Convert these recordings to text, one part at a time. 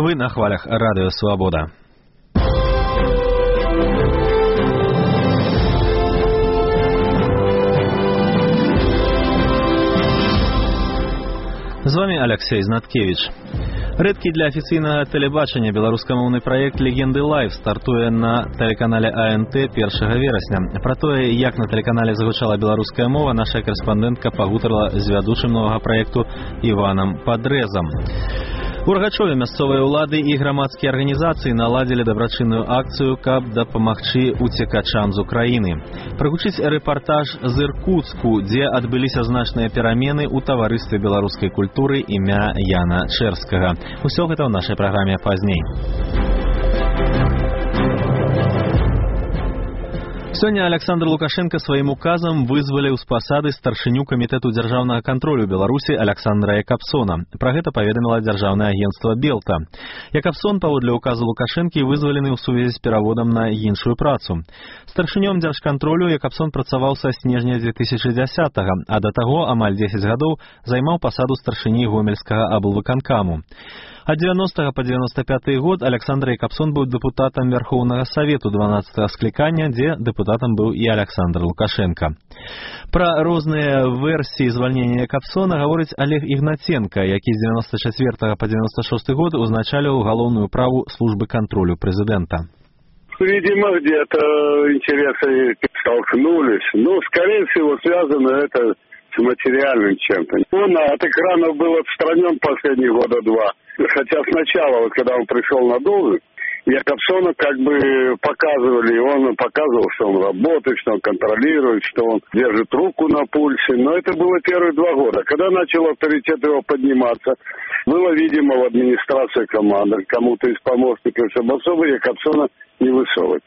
Вы на хвалях Радио Свобода. З вами Алексей Знаткевич. Рэдкі для афіцыйнага тэлебачання беларускамоўны праект «Легенды Лайв» стартуе на тэлеканале АНТ 1 верасня. Пра тое, як на тэлеканале загучала беларуская мова, наша карэспандэнтка пагутарыла з вядучым новага праекту Іванам Падрэзам. У Рагачове мясцовыя ўлады і грамадскія арганізацыі наладзілі дабрачынную акцыю, каб дапамагчы уцекачам з Украіны. Прагучыць рэпартаж з Іркуцку, дзе адбыліся значныя перамены ў таварыстве беларускай культуры імя Яна Чэрскага. Усё гэта ў нашай праграме пазней. Сёння Александр Лукашенко сваім указам вызваліў з пасады старшыню камітэту дзяржаўнага кантролю Беларусі Александра Якабсона. Пра гэта паведаміла дзяржаўнае агенцтва Белта. Якабсон паводле указу Лукашэнкі вызвалены ў сувязі з пераводам на іншую працу. Старшынём дзяржкантролю Якабсон працаваў са снежня 2010-го, а да таго амаль 10 гадоў займаў пасаду старшыні Гомельскага аблвыканкаму. Ад 90 по 95 год Александр Якабсон быў дэпутатам Верхоўнага Савету 12-го склікання, дзе дэпутатам быў і Александр Лукашенко. Пра розныя версіі звальнення Якабсона гаворыць Олег Ігнаценка, які з 94 по 96 год узначаліў галоўную праву службы контролю президента. Видимо, где-то интересы столкнулись. Скорее всего, связано это с материальным чем-то. Он от экранов был отстранен последние года два. Хотя сначала, вот когда он пришел на должность, Якабсона как бы показывали, он показывал, что он работает, что он контролирует, что он держит руку на пульсе. Но это было первые 2 года. Когда начал авторитет его подниматься, было видимо в администрации команды, кому-то из помощников, чтобы особо Якабсона не высовывать.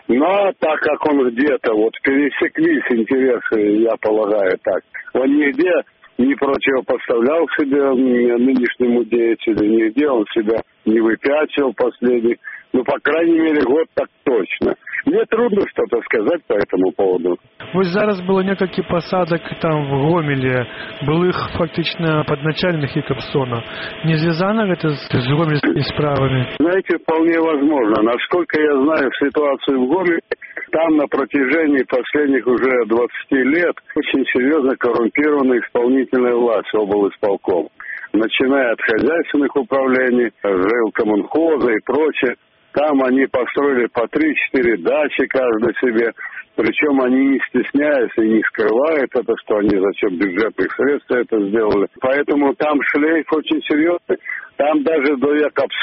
Но так как он где-то вот пересеклись интересы, я полагаю так, он нигде не противопоставлял себя нынешнему деятелю, нигде он себя не выпячивал последний. По крайней мере, год так точно. Мне трудно что-то сказать по этому поводу. Вот зараз было некалькі посадок там в Гомеле, былых фактично подначальных Якабсона. Не связано это с гомельскими справами? Знаете, вполне возможно. Насколько я знаю ситуацию в Гомеле, там на протяжении последних уже 20 лет очень серьезно коррумпирована исполнительная власть облисполком. Начиная от хозяйственных управлений, жилкоммунхоза и прочее. Там они построили по 3-4 дачи каждый себе. Причем они не стесняются и не скрывают это, что они за счет бюджетных средств это сделали. Поэтому там шлейф очень серьезный. Там даже до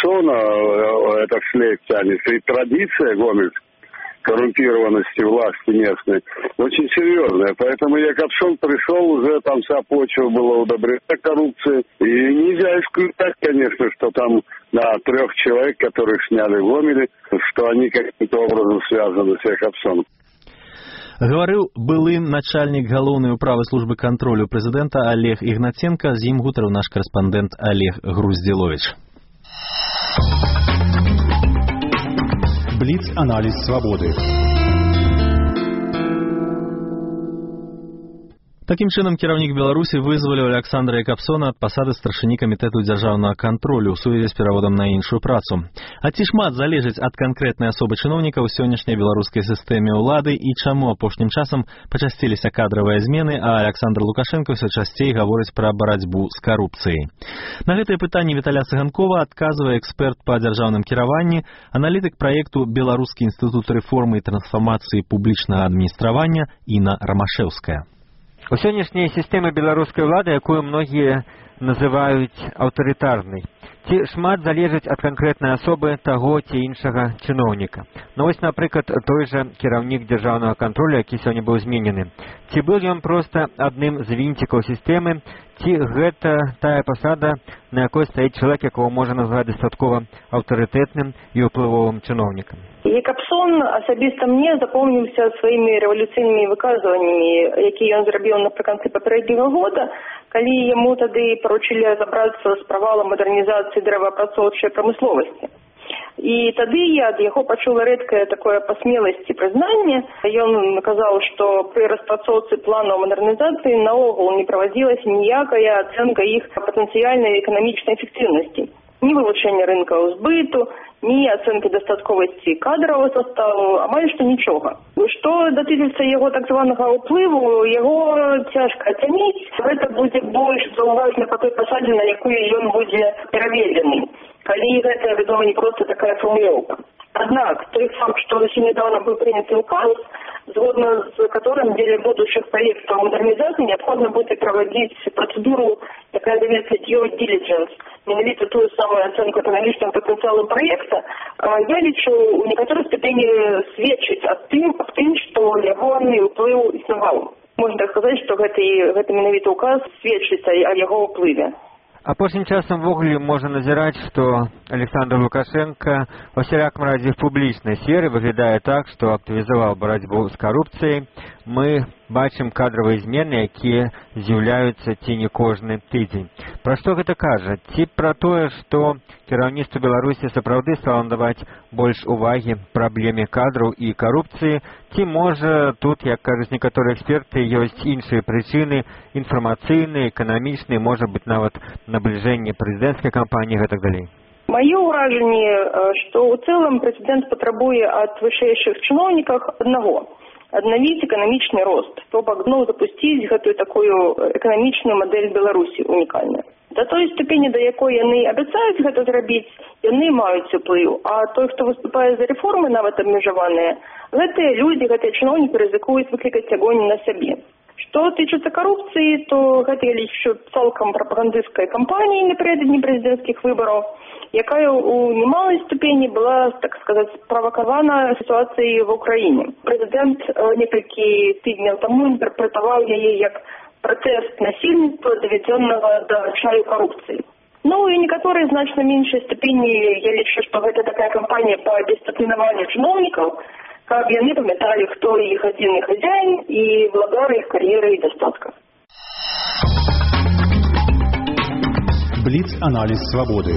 Якабсона этот шлейф тянется. И традиция гомельская коррумпированности власти местной очень серьезная. Поэтому Якабсон пришел, уже там вся почва была удобрена коррупцией. И нельзя исключать, конечно, что там 3 человек, которых сняли в Гомеле, что они каким-то образом связаны с Якабсоном. Гаварыў былы начальнік галоўнай управы службы кантролю прэзідэнта Олег Ігнаценка, з ім гутарыў наш карэспандэнт Олег Груздзіловіч. Бліц-аналіз свабоды. Такім чынам, кіраўнік Беларусі вызваліў Александра Якабсона ад пасады старшыні камітэту дзяржаўнага кантролю ў сувязі з пераводам на іншую працу. А ці шмат залежыць ад канкрэтнай асобы чыноўніка ў сённяшняй беларускай сістэме ўлады і чаму апошнім часам пачасціліся кадравыя змены, а Александр Лукашенко ўсё часцей гаворыць пра барацьбу з карупцыяй. На гэтае пытанне Віталя Цыганкова адказвае эксперт па дзяржаўным кіраванні, аналітык праекту Беларускі інстытут рэформы і трансфармацыі публічнага адміністравання Інна Рамашэўская. У сённяшняй сістэмы беларускай улады, якую многія называюць аўтарытарнай, ці шмат залежыць ад канкрэтнай асобы таго ці іншага чыноўніка. Вось, напрыклад, той жа кіраўнік дзяржаўнага кантролю, які сёння быў зменены. Ці быў ён проста адным з вінцікаў сістэмы, ці гэта тая пасада, на якой стаіць чалавек, якого можна назваць дастаткова аўтарытэтным і ўплывовым чыноўнікам. Якабсон асабіста мне запомніўся сваімі рэвалюцыйнымі выказваннямі, якія ён зрабіў напрыканцы папярэдняга года, калі яму тады паручылі разабрацца з правалам мадэрнізацыі дрэваапрацоўчай прамысловасці. І тады я ад яго пачула рэдкае такое па смеласці прызнанне. Ён казаў, што пры распрацоўцы планаў мадэрнізацыі наогул не праводзілася ніякая ацэнка іх патэнцыяльнай эканамічнай эфектыўнасці. Ні вилучення ринка збиту, ні оцінки достатковості кадрового составу, амаль що нічого. Що датичиться його так званого впливу, його тяжко оцінити. Це буде більш зауважно по той посаді, на яку він буде переведений. Коли це, відомо, не просто така формулировка. Однак, той факт, что очень недавно был принят указ, згодно с которым в деле будущих проектов модернизации необходимо будет проводить процедуру, такая называется due diligence, менавіта ту самую оценку экономического потенциала проекта, я лічу у некоторой степени сведчыць аб тым, што ягоны ўплыў існаваў. Можна так сказаць, што гэты менавіта указ сведчыць о яго ўплыве. Апошнім часам ввогуле можна назіраць, што Александр Лукашенко ва всялякім разе в публічнай сферы выглядае так, што актывізаваў барацьбу з карупцыяй. Мы бачым кадравыя змены, якія з'яўляюцца ці не кожны тыдзень. Пра што гэта кажа? Ці пра тое, што кіраўніцтву Беларусі сапраўды стала надаваць больш увагі праблеме кадраў і карупцыі, ці можа тут, як кажуць некаторыя эксперты, ёсць іншыя прычыны інфармацыйныя, эканамічныя, можа быць нават набліжэнне прэзідэнцкай кампаніі і гэтак далей. Маё ўражанне, што ў цэлым прэзідэнт патрабуе ад вышэйшых чыноўнікаў аднаго – аднавіць эканамічны рост, то бок запусціць гэтую такую эканамічную мадэль Беларусі унікальную. Да той ступені, да якой яны абяцаюць гэта зрабіць, яны маюць уплыў, а той, хто выступае за рэформы, нават абмежаваныя, гэтыя людзі, гэтыя чыноўнікі рызыкуюць выклікаць агонь на сябе. Што тычыцца карупцыі, то гэта я лічу цалкам прапагандысцкай кампаніяй напярэдадні прэзідэнцкіх выбараў, якая у немалой ступені была, так сказаць, правакавана сітуацыяй в Украіне. Прэзідэнт некалькі тыдняў таму інтэрпрэтаваў яе як працэс насільніцтва, даведзённага да чаю карупцыі. Ну і некаторыя значна меншай ступені я лічу, што гэта такая кампанія па дысцыплінаванню чыноўнікаў, каб яны памяталі, хто іх адзіны хазяін і владар іх кар'еры і дастатка. Бліц-аналіз свабоды.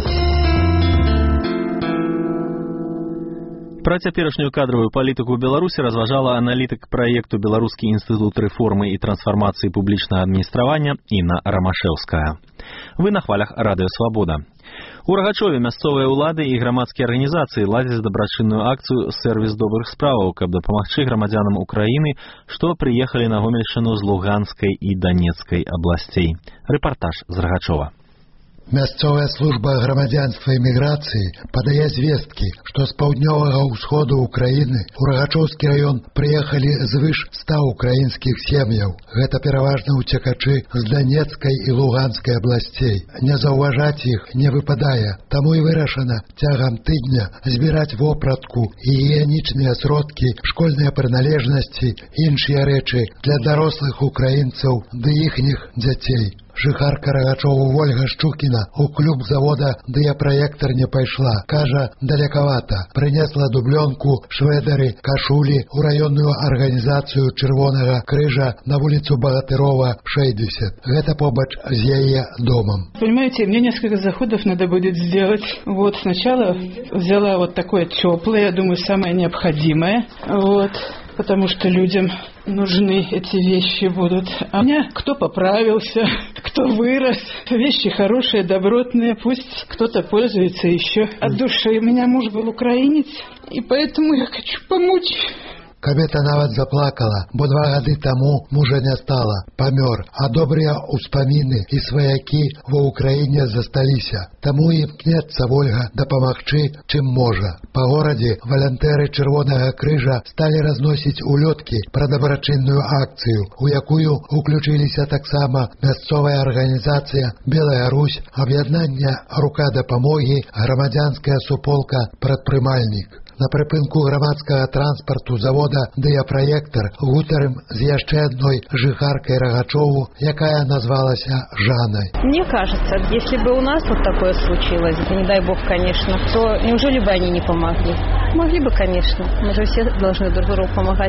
Пра цяперашнюю кадравую палітыку ў Беларусі разважала аналітык праекту Беларускі інстытут рэформы і трансфармацыі публічнага адміністравання Інна Рамашэўская. Вы на хвалях радыё Свабода. У Рагачове мясцовыя ўлады і грамадскія арганізацыі ладзяць дабрачынную акцыю «Сэрвіс добрых справаў», каб дапамагчы грамадзянам Украіны, што прыехалі на Гомельшчыну з Луганскай і Данецкай абласцей. Рэпартаж з Рагачова. Мясцовая служба грамадзянства і міграцыі падае звесткі, што з паўднёвага ўсходу ўкраіны ў Рагачоўскі раён прыехалі звыш 100 украінскіх сем'яў. Гэта пераважна ўцекачы з Данецкай і Луганскай абласцей. Не заўважаць іх не выпадае, таму і вырашана цягам тыдня збіраць вопратку, гігіенічныя сродкі, школьныя прыналежнасці, іншыя рэчы для дарослых украінцаў ды іхніх дзяцей. Жыхарка Рагачову Вольга Шчукіна у клуб завода дыяпраектар не пайшла. Кажа, далекавата. Прынесла дублёнку, шведары, кашулі ў раённую арганізацыю Чырвонага крыжа на вуліцу Багатырова, 60. Гэта побач з яе домом. Понимаете, мне несколько заходов надо будет сделать. Вот сначала взяла вот такое теплое, я думаю, самое необходимое. Вот. Потому что людям нужны эти вещи будут. А у меня кто поправился, кто вырос. Вещи хорошие, добротные. Пусть кто-то пользуется еще от души. У меня муж был украинец, и поэтому я хочу помочь. Кабета нават заплакала, бо 2 гады таму мужа не стала, памёр, а добрыя ўспаміны і сваякі ва ўкраіне засталіся. Таму і пнецца Вольга дапамагчы, чым можа. Па горадзе валантэры Чырвонага крыжа сталі разносіць улёткі пра дабрачынную акцыю, у якую уключыліся таксама мясцовая арганізацыя «Белая Русь», аб'яднання «Рука дапамогі», грамадзянская суполка «Прадпрымальнік». На прыпынку грамадскага транспарту завода «Дыяпраектар» гутарым з яшчэ адной жыхаркай Рагачову, якая назвалася Жанной. Мне кажется, если бы у нас вот такое случилось, не дай бог, конечно, то неужели бы они не помогли? Могли бы, конечно. Мы же все должны друг другу помогать.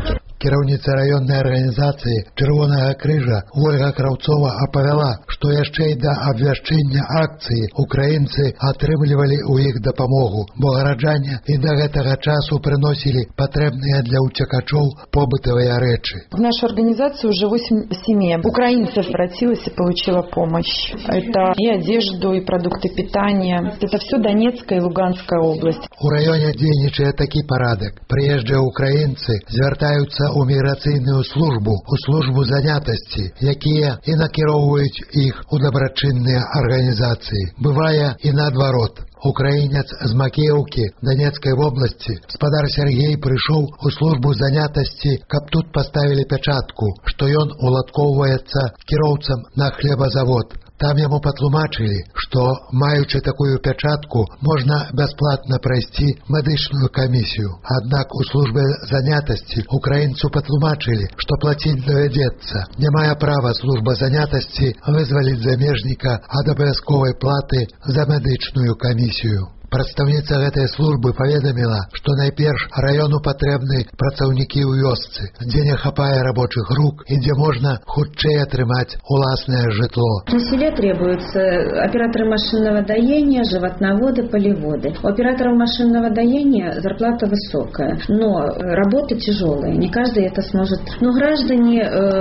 Кіраўніца раённай арганізацыі Чырвонага крыжа Ольга Краўцова апавяла, што яшчэ і да абвяшчэння акцыі украінцы атрымлівалі ў іх дапамогу, бо гараджане і да гэтага часу прыносілі патрэбныя для уцекачоў побытовые рэчы. В нашу организацию уже 8 семей украинцев обратилась и получила помощь. Это и одежду, и продукты питания. Это все Донецкая и Луганская область. У раёне дзейнічае такі парадак. Прыезджыя украінцы звяртаюцца ў міграцыйную службу, у службу занятасці, якія і накіроўваюць іх у дабрачынныя арганізацыі. Бывае і наадварот. Украінец з Макеўкі Донецкай вобласці спадар Сергей прыйшоў у службу занятасці, каб тут паставілі пячатку, што ён уладкоўваецца кіроўцам на хлебазавод. Там яму патлумачылі, што, маючы такую пячатку, можна бясплатна прайсці медычную камісію. Аднак у службе занятасці украінцу патлумачылі, што плаціць давядзецца. Не мае права служба занятасці вызваліць замежніка ад абавязковай платы за медычную камісію. Прадстаўніца гэтай службы паведаміла, што найперш раёну патрэбны працаўнікі ў вёсцы, дзе не хапае рабочых рук і дзе можна хутчэй атрымаць уласнае жытло. На селе требуются операторы машинного доения, животноводы, полеводы. У операторов машинного доения зарплата высокая, но работа тяжелая, не каждый это сможет. Но граждане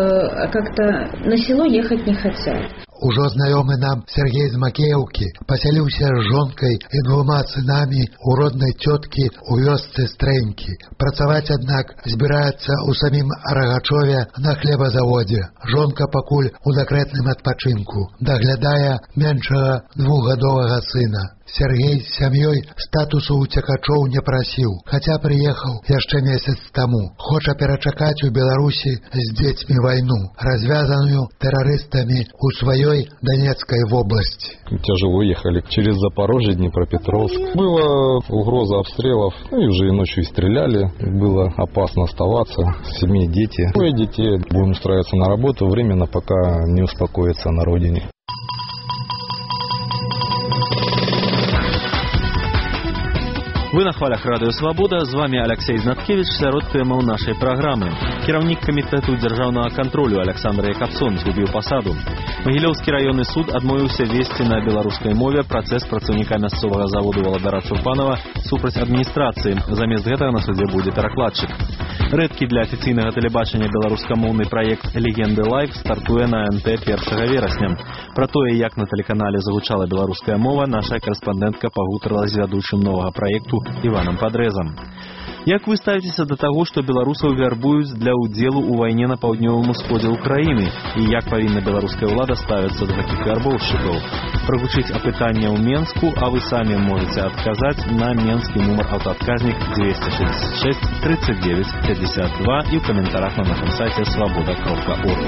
как-то на село ехать не хотят. Ужо знаёмы нам Сергей з Макеўкі пасяліўся з жонкай і 2 сынамі у роднай цёткі ў вёсцы Стрэнькі. Працаваць, аднак, збіраецца ў самім Рагачове на хлебазаводзе. Жонка пакуль у дэкрэтным адпачынку, даглядае меншага 2гадовага сына. Сергей з сям'ёй статусу уцекачоў не прасіў, хаця прыехаў яшчэ месяц таму. Хоча перачакаць у Беларусі з дзецьмі вайну, развязаную тэрарыстамі ў сваёй Донецкой области. Тяжело ехали через Запорожье, Днепропетровск. Была угроза обстрелов, и уже и ночью стреляли. Было опасно оставаться. В семье дети. Двое детей. Будем устраиваться на работу временно, пока не успокоится на родине. Вы на хвалях Радыё Свабода, з вами Алексей Знаткевич, сярод тэмаў нашай праграмы. Кіраўнік камітэту дзяржаўнага кантролю Александр Якабсон згубіў пасаду. Магілёўскі раённы суд адмовіўся весці на беларускай мове працэс працаўніка мясцовага заводу Валадара Чурпанова супраць адміністрацыі. Замест гэтага на судзе будзе перакладчык. Рэдкі для афіцыйнага тэлебачання беларускамоўны праект «Легенды Лайв» стартуе на НТ 1 верасня. Пра тое, як на тэлеканале загучала беларуская мова, наша карэспандэнтка пагутарыла з вядучым новага праекту Іванам Падрэзам. Як вы ставіцеся да таго, што беларусаў вярбуюць для ўдзелу ў вайне на паўднёвым усходзе ўкраіны, і як павінна беларуская ўлада ставіцца да такіх вярбоўшчыкаў? Прагучыць апытанне ў Менску, а вы самі можаце адказаць на менскі нумар аўтаадказнік 266 39 52 і ў каментарах на нашым сайце свабода.орг.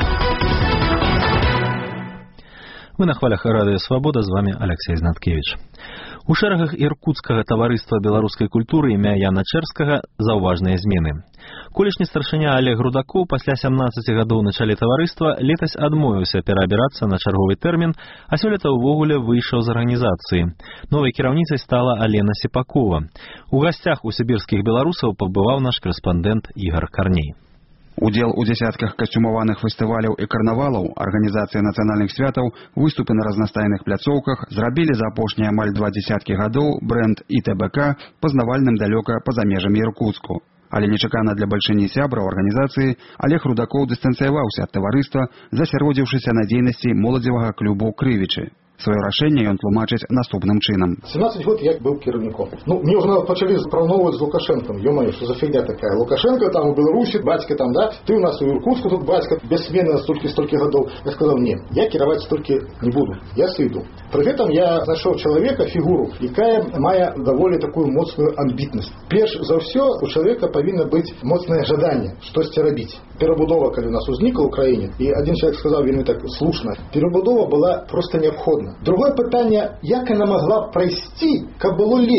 Вы на хвалях Радыё Свабода, з вами Алексей Знаткевич. У шэрагах іркуцкага таварыства беларускай культуры імя Яна Чэрскага заўважныя змены. Колішні старшыня Олег Рудакоў пасля 17 гадоў на чале таварыства летась адмовіўся пераабірацца на чарговы тэрмін, а сёлета ўвогуле выйшаў з арганізацыі. Новай кіраўніцай стала Алена Сіпакова. У гасцях у сібірскіх беларусаў пабываў наш корэспандэнт Ігар Карней. Удзел у дзясятках касцюмаваных фестываляў і карнавалаў, арганізацыі нацыянальных святаў, выступы на разнастайных пляцоўках зрабілі за апошнія амаль 20 гадоў брэнд ІТБК пазнавальным далёка па-за межамі Іркуцку. Але нечакана для бальшыні сябраў арганізацыі Олег Рудакоў дыстанцыяваўся ад таварыства, засяродзіўшыся на дзейнасці моладзевага клубу «Крывічы». Свое рашэнне ён тлумачыць наступным чынам. 17 год я был кіраўніком. Мне уже почали параўноўваць з Лукашенком. Ё-моё, что за фигня такая? Лукашенко там у Беларуси, батька там, да? Ты у нас у Иркутску тут батька, без смены на столько годов. Я сказал, не, я кіраваць столько не буду. Я сойду. При этом я нашел человека, фигуру, якая мае даволі такую моцную амбітнасць. Перш за ўсё у человека павінна быць моцнае жаданне, штосьці рабіць. Перабудова, калі у нас узнікла ў краіне, і один человек сказал вельмі так слушна, перабудова была просто необходна. Другое пытанне, як яна могла прайсці, каб было лепей.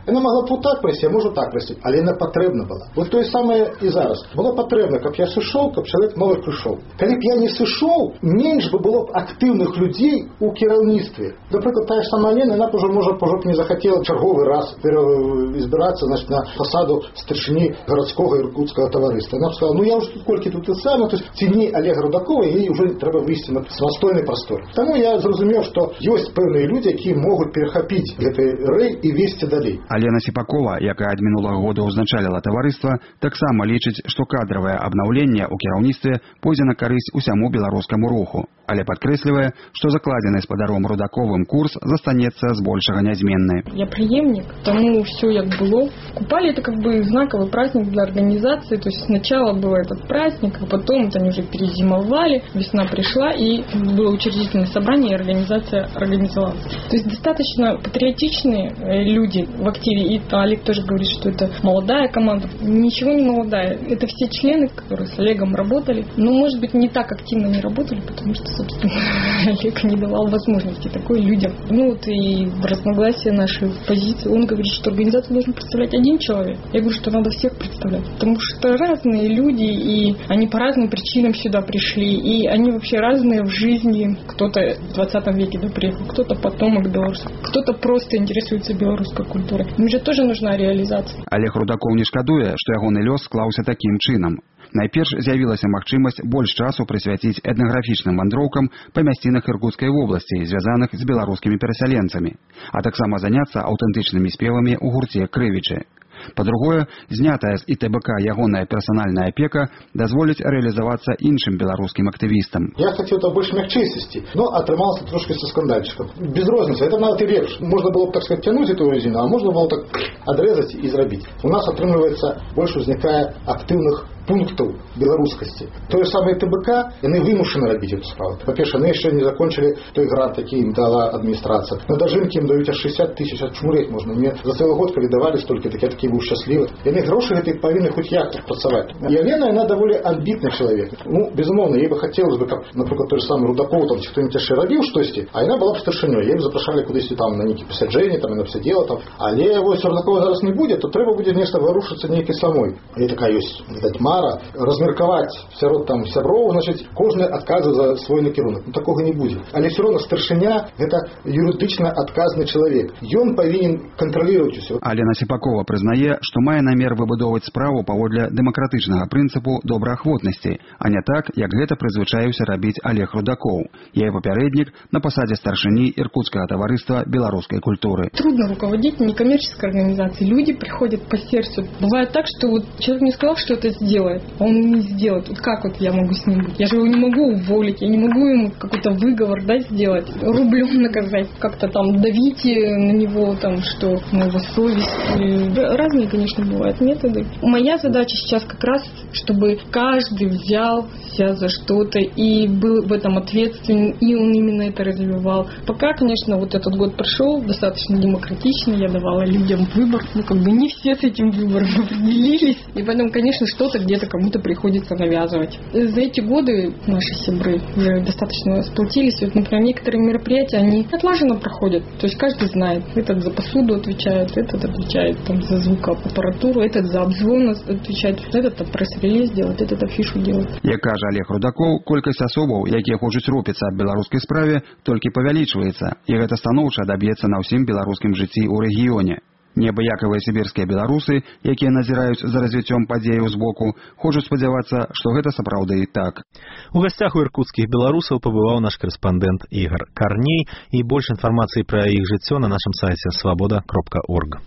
Яна могла б так прайсці, а можа так прайсці, але яна патрэбна была. Вот тое самае і зараз. Было патрэбна, каб я сышоў, каб чалавек новы прыйшоў. Калі б я не сышоў, менш бы было б актыўных людзей у кіраўніцтве. Напрыклад, тая ж сама Лена, яна б ужо не захацела чарговы раз избирацца, значит, на посаду старшыні гарадскога іркутскага таварыства. Яна б сказала, ну я ўжо тут колькі тут і сам, то есть цені Олега Рудакова, і ўжо трэба выйсці на самастойны прастор. Таму я зразумеў, што ёсць пэўныя людзі, якія могуць перахапіць гэты рэй і весці далей. Алена Сіпакова, якая ад мінулага года ўзначаліла таварыства, таксама лічыць, што кадравае абнаўленне ў кіраўніцтве пойдзе на карысць усяму беларускаму руху, але падкрэслівае, што закладзены спадаром Рудаковым курс застанецца збольшага нязменны. Я преемник, тому все як было. Купали это как бы знаковый праздник для организации, то есть сначала был этот праздник, а потом они уже перезимовали, весна пришла и было учредительное собрание, и организация организовалась. То есть достаточно патриотичные люди в активе, и Олег тоже говорит, что это молодая команда. Ничего не молодая, это все члены, которые с Олегом работали, но может быть не так активно не работали, потому что, собственно, Олег не давал возможности такой людям. Ну вот и разногласия наши позиции. Он говорит, что организацию должен представлять один человек. Я говорю, что надо всех представлять. Потому что разные люди, и они по разным причинам сюда пришли, и они вообще разные в жизни. Кто-то в 20 веке приехал, кто-то потомок белорусов, кто-то просто интересуется белорусской культурой. Им же тоже нужна реализация. Олег Рудаков не шкадуе, што ягоны лёс склаўся такім чынам. Найперш з'явілася магчымасць больш часу прысвяціць этнаграфічным вандроўкам па мясцінах Іркутскай вобласці, звязаных з беларускімі перасяленцамі, а таксама заняцца аўтэнтычнымі спевамі ў гурце «Крывічы». Па-другое, знятая з ІТБК ягоная персанальная апека дазволіць рэалізавацца іншым беларускім актывістам. Я хотел это больше мягчейсости, но отрымался трошки со скандальчиком. Без розницы, это нават и лепш. Можно было бы, так сказать, тянуть эту резину, а можно было так отрезать и зрабіць. У нас атрымліваецца больш узнікае актыўных пунктаў беларускасці. Тое самае ТБК, яны вымушаны рабіць эту справу. Па-перше, яны яшчэ не закончили той грант, які ім дала адміністрацыя. На дажынкі ім даюць аж 60 тысяч, отчмуреть можна. Мне за цэлы год, калі давалі столькі, так я такі быў шчаслівы. Яны грошы гэтыя павінны хоць як-то працаваць. І Алена, яна даволі амбітны чалавек. Ну, безумоўна, ей бы хацелось бы, каб, напрыклад, той же самы Рудаков, там, ці хто-нибудь яшчэ рабіў штосьці, а яна была б старшынёй. Яе б запрашалі кудысьці там на нейкі пасяджэнні, там, яна б сядзела там. Але вось Рудакова зараз не будзе, то трэба будзе нешта варушыцца нейкай самой. І такая ёсць, відаць, мара, размеркаваць сярод там сяброў, значыць, кожны адказвае за свой накірунак. Ну, такога не будзе. Але все равно старшыня — гэта юрыдычна адказны чалавек. Ён павінен кантралировать усё. Алена Сіпакова прызнае, што мае намер выбудоўваць справу паводле дэмакратычнага прынцыпу добраахвотнасці, а не так, як гэта прызвычаіўся рабіць Олег Рудаков, яе папярэднік на пасадзе старшыні Іркутскага таварыства беларускай культуры. Трудно руководить некоммерческой организацией. Люди приходят по сердцу. Бывает так, что вот человек мне сказал, что это сделает, а он не сделает. Вот как вот я могу с ним быть? Я же его не могу уволить, я не могу ему какой-то выговор, да, сделать, рублем наказать, как-то там давить на него, там, что на его совесть. Разные, конечно, бывают методы. Моя задача сейчас как раз, чтобы каждый взялся за что-то и был в этом ответственен, и он именно это развивал. Пока, конечно, вот этот год прошел достаточно демократично, я давала людям выбор, ну, как бы не все с этим выбором определились, и поэтому, конечно, что-то где-то кому-то приходится навязывать. За эти годы наши сябры уже достаточно сплотились. Вот, например, некоторые мероприятия, они отлаженно проходят. То есть каждый знает, этот за посуду отвечает, этот отвечает там, за звукоаппаратуру, этот за обзвон отвечает, этот там пресс-релиз делает, этот афишу делает. Як кажа Олег Рудаков, колькасць асобаў, якія хочуць рупіцца аб беларускай справе, толькі павялічваецца, і гэта станоўча адаб'ецца на ўсім беларускім жыцці ў рэгіёне. Неабыякавыя сібірскія беларусы, якія назіраюць за развіццём падзеяў збоку, хочуць спадзявацца, што гэта сапраўды і так. У гасцях у іркутскіх беларусаў пабываў наш карэспандэнт Ігар Карней, і больш інфармацыі пра іх жыццё на нашым сайце свабода.орг.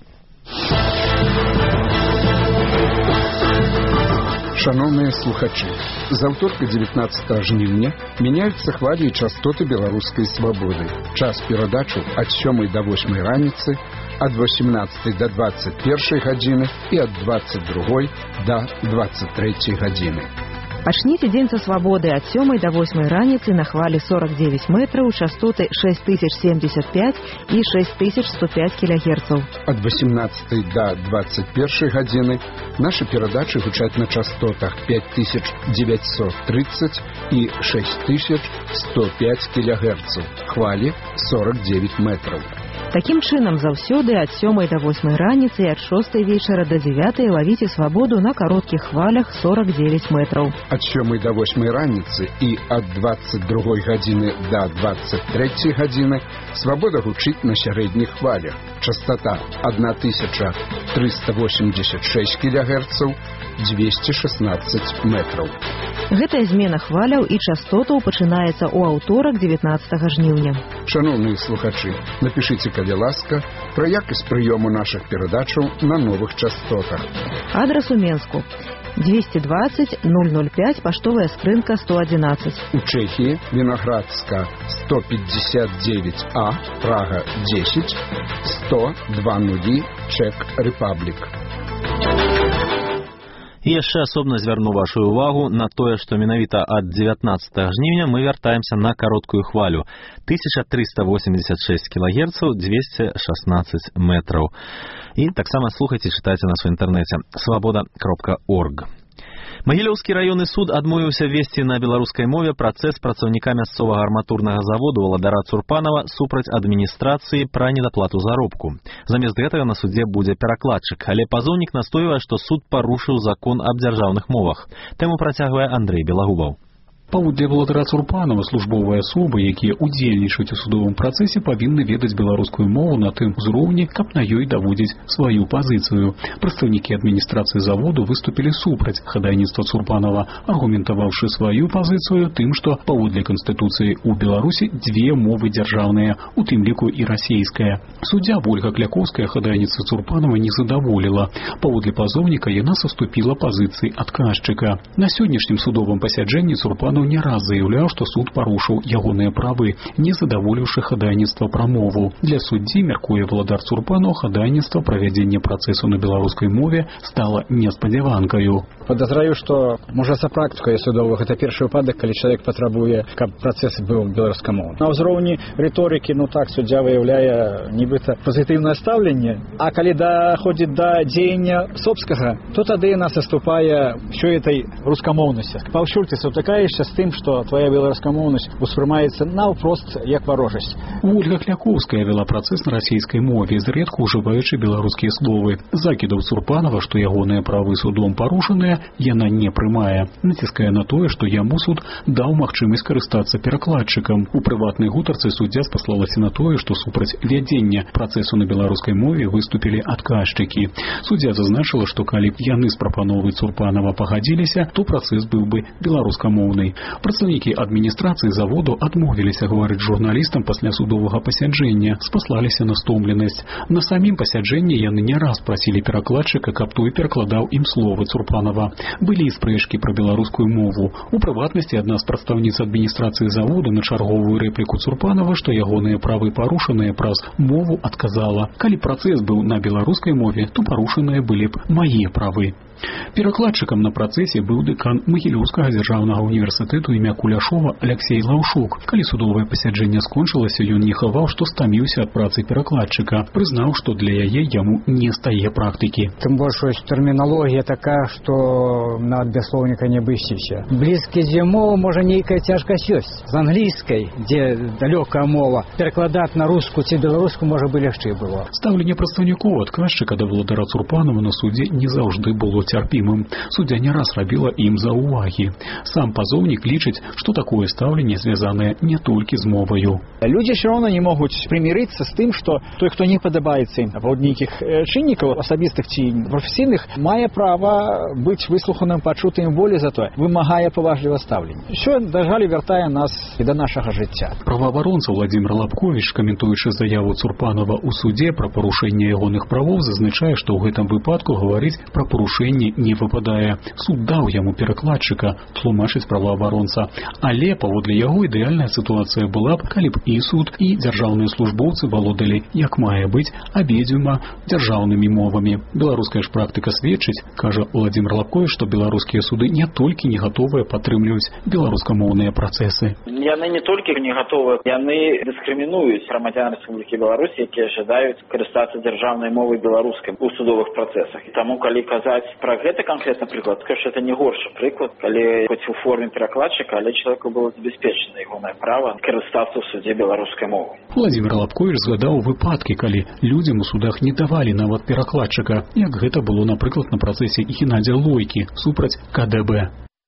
Шановные слухачи, з аўторка 19 жніўня мяняюцца хвалі і частоты беларускай свабоды. Час перадачу ад 7 до 8 раніцы, ад 18 до 21 гадзіны і ад 22 до 23 гадзіны. Пачніце дзень са свабоды ад 7 до 8 раніцы на хвалі 49 метраў, частоты 6075 і 6105 кГц. Ад 18 до 21 гадзіны нашы перадачы гучаць на частотах 5930 і 6105 кГц, хвалі 49 метраў. Такім чынам, заўсёды ад 7 до 8 раніцы і ад 6 вечара до 9 лавіце свабоду на кароткіх хвалях 49 метраў. Ад 7 до 8 раніцы і ад 22 гадзіны до 23 гадзіны свабода гучыць на сярэдніх хвалях. Частота 1386 кГц, 216 метраў. Гэтая змена хваляў і частотаў пачынаецца ў аўторак 19 жніўня. Шановныя слухачы, напішыце, калі ласка, пра якасць прыёму нашых перадачаў на новых частотах. Адрас у Менску 220 005, паштовая скрынка 111. У Чэхіі Вінаградска 159А, Прага 10, 100 Чэк Рэпаблік. І яшчэ асобна звярну вашу увагу на тое, што менавіта ад 19 жніўня мы вяртаемся на кароткую хвалю 1386 кГц, 216 метраў. І таксама слухайце, чытайце нас у інтэрнэце свабода.орг. Магілёўскі раённы суд адмовіўся весці на беларускай мове працэс працаўніка мясцовага арматурнага заводу Валадара Цурпанова супраць адміністрацыі пра недаплату заробку. Замест гэтага на судзе будзе перакладчык, але пазоўнік настойвае, што суд парушыў закон аб дзяржаўных мовах. Тэму працягвае Андрэй Белагубаў. Паводле Валадара Цурпанова, службовыя асобы, якія удзельнічаюць у судовым працэсе, павінны ведаць беларускую мову на тым узроўні, каб на ёй даводзіць сваю пазіцыю. Прадстаўнікі адміністрацыі заводу выступілі супраць хадайніцтва Цурпанова, аргументаваўшы сваю пазіцыю тым, што паводле Канстытуцыі ў Беларусі дзве мовы дзяржаўныя, у тым ліку і расійская. Суддзя Ольга Кляковская хадайніцтва Цурпанова не задаволіла. Паводле пазоўніка яна саступіла пазіцыі адказчыка. На сённяшнім судовым пасяджэнні Цурпанов не раз заяўляў, што суд парушыў ягоныя правы, не задаволіўшы хадайніцтва пра мову. Для суддзі, мяркуе Валадар Цурпанов, хадайніцтва правядзення працэсу на беларускай мове стала неспадзяванкаю. Падазраю, што можа за практыкай судовых гэта першы выпадак, калі чалавек патрабуе, каб працэс быў беларускамоўны. На ўзроўні рыторыкі, суддзя выяўляе нібыта пазітыўнае стаўленне, а калі даходзіць да дзеяння собскага, то тады яна саступае ўсёй этой рускамоўнасці. Паўсюль ты сутыкаешся з тым, што твоя беларускамоўнасць успрымаецца наўпрост як варожасць. Ольга Кляковская вела працэс на расійскай мове, зрэдку ўжываючы беларускія словы. Закідаў Цурпанова, што ягоныя правы судом парушаныя, яна не прымае. Націскае на тое, што яму суд даў магчымасць карыстацца перакладчыкам. У прыватнай гутарцы суддзя спаслалася на тое, што супраць вядзення працэсу на беларускай мове выступілі адказчыкі. Суддзя зазначыла, што калі б яны з прапановай Цурпанова пагадзіліся, то працэс быў бы беларускамоўнай. Прадстаўнікі адміністрацыі заводу адмовіліся гаварыць журналістам пасля судовага пасяджэння, спаслаліся на стомленасць. На самім пасяджэнні яны не раз прасілі перакладчыка, каб той перакладаў ім словы Цурпанова. Былі і спрэчкі пра беларускую мову. У прыватнасці адна з прадстаўніц адміністрацыі заводу на чарговую рэпліку Цурпанова, што ягоныя правы парушаныя праз мову, адказала: калі працэс быў на беларускай мове, то парушаныя былі б мае правы. Перакладчыкам на працэсе быў дэкан Магілёўскага дзяржаўнага універсітэту імя Куляшова Алексей Лаўшук. Калі судовае пасяджэнне скончылася, ён не хаваў, што стаміўся ад працы перакладчыка. Прызнаў, што для яе яму не стае практыкі. Тым больш тэрміналогія такая, што на бяслоўніка не абысціся. Блізкія дзве мовы, можа, нейкая цяжкасць ёсць. З англійскай, дзе далёкая мова, перакладаць на рускую ці беларускую, можа бы, лягчэй было. Стаўленне прадстаўнікоў адказчыка да Валадара Цурпанова на судзе не заўжды было цярпімым. Суддзя не раз рабіла ім заўвагі. Сам пазоўнік лічыць, што такое стаўленне звязанае не толькі з моваю. Людзі ўсё роўна не могуць прымірыцца з тым, што той, хто не падабаецца ім паводле нейкіх чыннікаў асабістых ці прафесійных, мае права быць выслуханым, пачутым, болей за тое вымагае паважліва стаўлення. Усё, на жаль, вяртае нас і да нашага жыцця. Праваабаронца Владзімир Лабковіч, каментуючы заяву Цурпанова ў судзе пра парушэнне ягоных правоў, зазначае, што ў гэтым выпадку гаварыць пра парушэнне не выпадае. Суд даў яму перакладчыка, тлумачыць праваабаронца. Але паводле яго ідэальная сітуацыя была б, калі б і суд, і дзяржаўныя службоўцы валодалі, як мае быць, абедзвюма дзяржаўнымі мовамі. Беларуская ж практыка сведчыць, кажа Владзімир Лабковіч, што беларускія суды не толькі не гатовыя падтрымліваць беларускамоўныя працэсы. Яны не толькі не гатовыя, яны дыскрымінуюць грамадзян Рэспублікі Беларусь, якія жадаюць карыстацца дзяржаўнай мовай беларускай у судовых працэсах. І таму, калі казаць Пра гэты канкрэтны прыклад, скажу, это не горшы прыклад, калі хоць у форме перакладчыка, але чалавеку было забяспечана ягонае права карыстацца ў судзе беларускай мовай. Владзімир Лапковіч згадаў выпадкі, калі людзям у судах не давалі нават перакладчыка, як гэта было, напрыклад, на працэсе Геннадзя Лойкі супраць КДБ.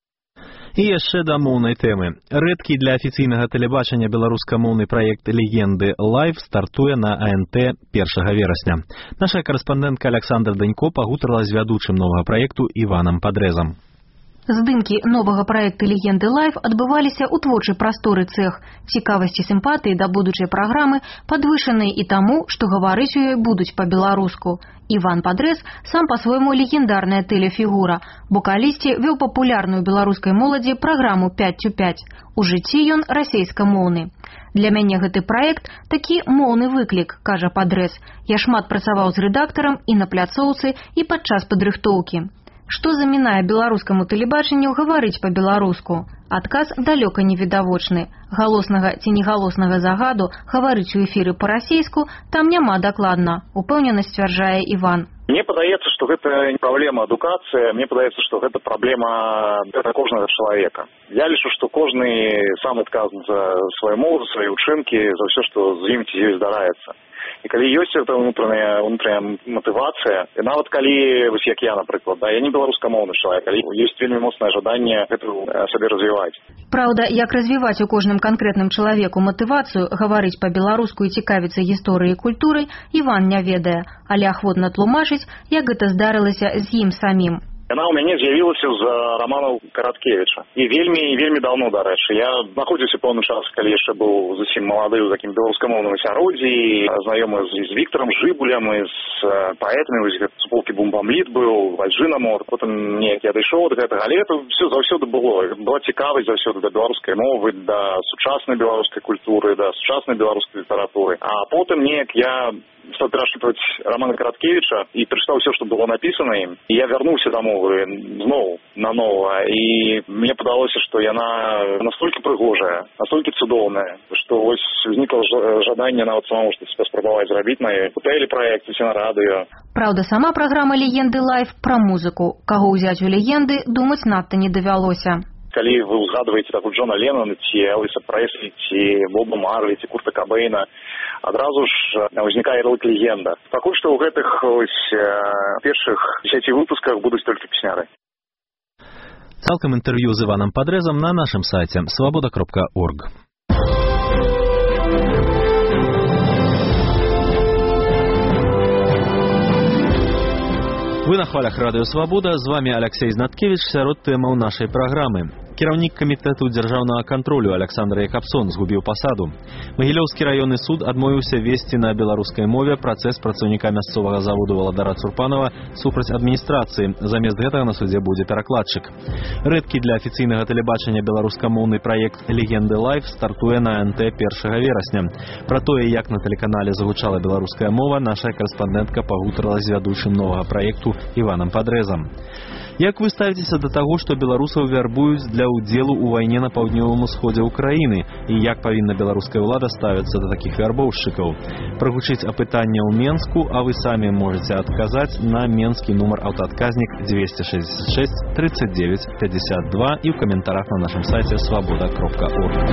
І яшчэ да моўнай тэмы. Рэдкі для афіцыйнага тэлебачання беларускамоўны праект «Легенды Лайв» стартуе на АНТ 1 верасня. Наша карэспандэнтка Александра Данько пагутарыла з вядучым новага праекту Іванам Падрэзам. Здымкі новага праекта «Легенды Лайв» адбываліся ў творчай прасторы цэх. Цікавасць і сімпатыі да будучай праграмы падвышаныя і таму, што гаварыць у ёй будуць па-беларуску. Іван Падрэз сам па-свойму легендарная тэлефігура, бо калісьці вёў папулярную беларускай моладзі праграму 5-5. У жыцці ён расейскамоўны. Для мяне гэты праект такі моўны выклік, кажа Падрэз. Я шмат працаваў з рэдактарам і на пляцоўцы, і падчас падрыхтоўкі. Што замінае беларускаму тэлебачанню гаварыць па-беларуску? Адказ далёка не відавочны. Галоснага ці негалоснага загаду гаварыць у эфіры па-расейску там няма дакладна, упэўнена сцвярджае Іван. Мне падаецца, што гэта не праблема адукацыі, мне падаецца, што гэта праблема кожнага чалавека. Я лічу, што кожны сам адказны за сваю мову, за свае ўчынкі, за ўсё, што з ім ці ёй здараецца. І калі ёсць эта ўнутраная матывацыя, і нават калі, вось як я, напрыклад, я не беларускамоўны чалавек, але ёсць вельмі моцнае жаданне гэта сабе развіваць. Праўда, як развіваць у кожным канкрэтным чалавеку матывацыю, гаварыць па-беларуску і цікавіцца гісторыяй і культурай, Іван не ведае, але ахвотна тлумачыць, як гэта здарылася з ім самім. Яна ў мяне з'явілася з раманаў Караткевіча. І вельмі даўно, дарэчы. Я знаходзіўся пэўны час, калі яшчэ быў зусім малады ў такім беларускамоўным асяроддзі, знаёмы з Віктарам Жыбулем, і з паэтамі, вось з полкі Бумбамліт быў, Вальжынамор. Потым неяк я дайшоў ад гэтага, але гэта все заўсёды было. Была цікавасць заўсёды да беларускай мовы, да сучаснай беларускай культуры, да сучаснай беларускай літаратуры. А потым неяк я стал перачытваць раманы Караткевіча і прачытаў ўсё, што было напісана ім. І я вярнуўся да мовы зноў нанова. І мне падалося, што яна настолькі прыгожая, настолькі цудоўная, што вось узнікла жаданне нават самому штось паспрабаваць зрабіць на ёй. У тэлепраекце ці на радыё. Праўда, сама праграма «Легенды Лайв» пра музыку. Каго ўзяць у легенды, думаць надта не давялося. Калі вы ўзгадваеце так у Джона Леннона, ці Элвіса Прэслі, ці Боба Марлі, ці Курта Кабэйна, адразу ж ўзнікае ярлык легенда. Пакуль што ў гэтых першых 10 выпусках будуць толькі песняры. Цалкам інтэрв'ю з Іванам Падрэзам на нашым сайце swaboda.org. Вы на хвалях радыё «Свабода», з вами Алексей Знаткевич, сярод тэмаў нашай праграмы. Кіраўнік камітэту дзяржаўнага кантролю Александр Якабсон згубіў пасаду. Магілёўскі раённы суд адмовіўся весці на беларускай мове працэс працаўніка мясцовага заводу Валадара Цурпанова супраць адміністрацыі. Замест гэтага на судзе будзе перакладчык. Рэдкі для афіцыйнага тэлебачання беларускамоўны праект «Легенды Лайв» стартуе на АНТ 1 верасня. Пра тое, як на тэлеканале загучала беларуская мова, наша карэспандэнтка пагутарыла з вядучым новага праекту Іванам Падрэзам. Як вы ставіцеся да таго, што беларусаў вярбуюць для ўдзелу ў вайне на паўднёвым усходзе ўкраіны, і як павінна беларуская ўлада ставіцца да такіх вярбоўшчыкаў? Прагучыць апытанне ў Менску, а вы самі можаце адказаць на менскі нумар аўтаадказнік 266 39 52 і ў каментарах на нашым сайце swaboda.org.